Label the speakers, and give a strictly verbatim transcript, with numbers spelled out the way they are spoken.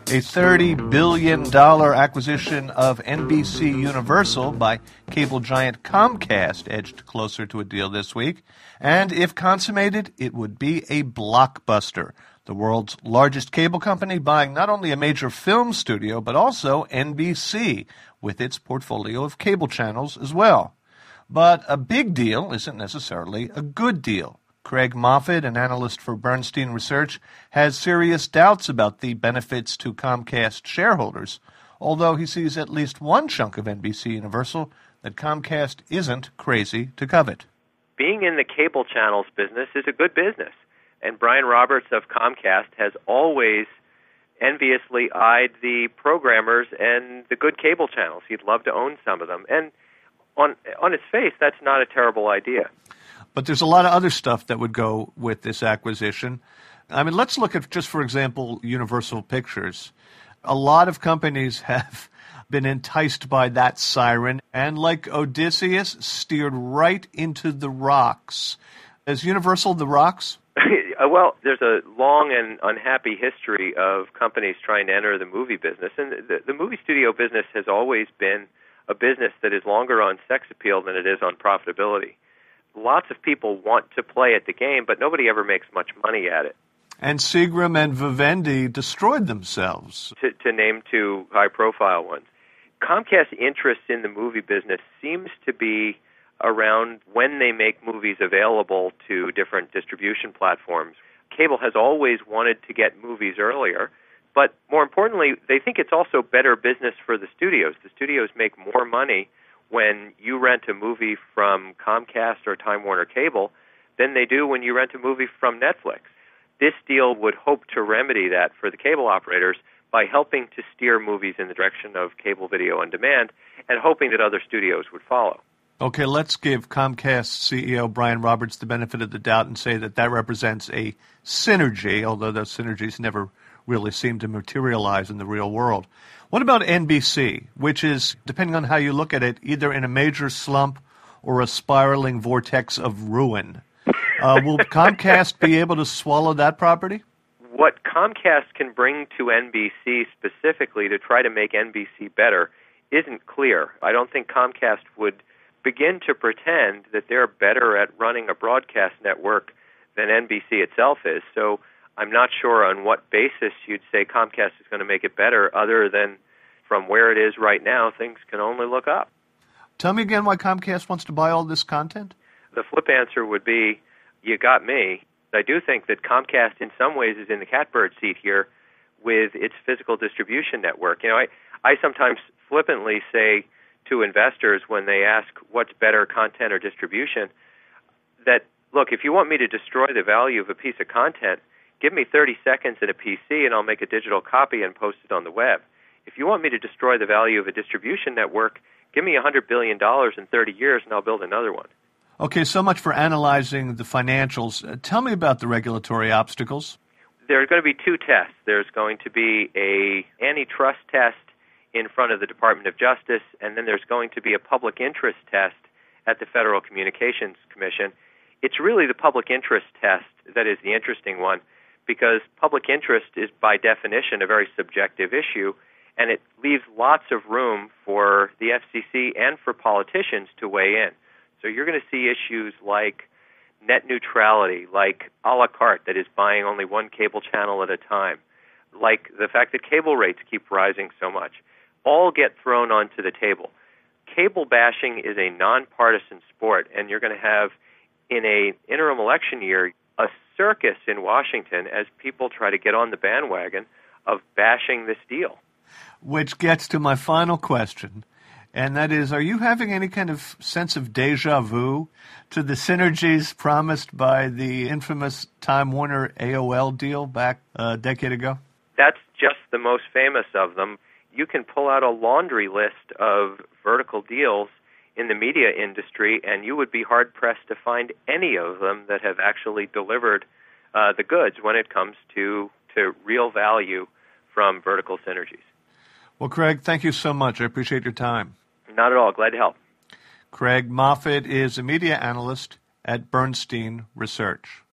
Speaker 1: A thirty billion dollars acquisition of N B C Universal by cable giant Comcast edged closer to a deal this week. And if consummated, it would be a blockbuster. The world's largest cable company buying not only a major film studio, but also N B C, with its portfolio of cable channels as well. But a big deal isn't necessarily a good deal. Craig Moffett, an analyst for Bernstein Research, has serious doubts about the benefits to Comcast shareholders, although he sees at least one chunk of N B C Universal that Comcast isn't crazy to covet.
Speaker 2: Being in the cable channels business is a good business, and Brian Roberts of Comcast has always enviously eyed the programmers and the good cable channels. He'd love to own some of them, and on on its face, that's not a terrible idea.
Speaker 1: But there's a lot of other stuff that would go with this acquisition. I mean, let's look at, just for example, Universal Pictures. A lot of companies have been enticed by that siren and, like Odysseus, steered right into the rocks. Is Universal the rocks?
Speaker 2: Well, there's a long and unhappy history of companies trying to enter the movie business. And the, the movie studio business has always been a business that is longer on sex appeal than it is on profitability. Lots of people want to play at the game, but nobody ever makes much money at it.
Speaker 1: And Seagram and Vivendi destroyed themselves.
Speaker 2: To, to name two high-profile ones. Comcast's interest in the movie business seems to be around when they make movies available to different distribution platforms. Cable has always wanted to get movies earlier, but more importantly, they think it's also better business for the studios. The studios make more money when you rent a movie from Comcast or Time Warner Cable than they do when you rent a movie from Netflix. This deal would hope to remedy that for the cable operators by helping to steer movies in the direction of cable video on demand and hoping that other studios would follow.
Speaker 1: Okay, let's give Comcast C E O Brian Roberts the benefit of the doubt and say that that represents a synergy, although those synergies never really seem to materialize in the real world. What about N B C, which is, depending on how you look at it, either in a major slump or a spiraling vortex of ruin? Uh, will Comcast be able to swallow that property?
Speaker 2: What Comcast can bring to N B C specifically to try to make N B C better isn't clear. I don't think Comcast would begin to pretend that they're better at running a broadcast network than N B C itself is. So I'm not sure on what basis you'd say Comcast is going to make it better, other than from where it is right now, things can only look up.
Speaker 1: Tell me again why Comcast wants to buy all this content?
Speaker 2: The flip answer would be, you got me. I do think that Comcast in some ways is in the catbird seat here with its physical distribution network. You know, I, I sometimes flippantly say to investors when they ask what's better, content or distribution, that, look, if you want me to destroy the value of a piece of content, give me thirty seconds in a P C and I'll make a digital copy and post it on the web. If you want me to destroy the value of a distribution network, give me one hundred billion dollars in thirty years and I'll build another one.
Speaker 1: Okay, so much for analyzing the financials. Uh, tell me about the regulatory obstacles.
Speaker 2: There are going to be two tests. There's going to be a antitrust test in front of the Department of Justice, and then there's going to be a public interest test at the Federal Communications Commission. It's really the public interest test that is the interesting one, because public interest is by definition a very subjective issue, and it leaves lots of room for the F C C and for politicians to weigh in. So you're going to see issues like net neutrality, like a la carte, that is buying only one cable channel at a time, like the fact that cable rates keep rising so much, all get thrown onto the table. Cable bashing is a nonpartisan sport, and you're going to have, in a interim election year, a circus in Washington as people try to get on the bandwagon of bashing this deal.
Speaker 1: Which gets to my final question, and that is, are you having any kind of sense of deja vu to the synergies promised by the infamous Time Warner A O L deal back a decade ago?
Speaker 2: That's just the most famous of them. You can pull out a laundry list of vertical deals in the media industry, and you would be hard-pressed to find any of them that have actually delivered uh, the goods when it comes to, to real value from vertical synergies.
Speaker 1: Well, Craig, thank you so much. I appreciate your time.
Speaker 2: Not at all. Glad to help.
Speaker 1: Craig Moffett is a media analyst at Bernstein Research.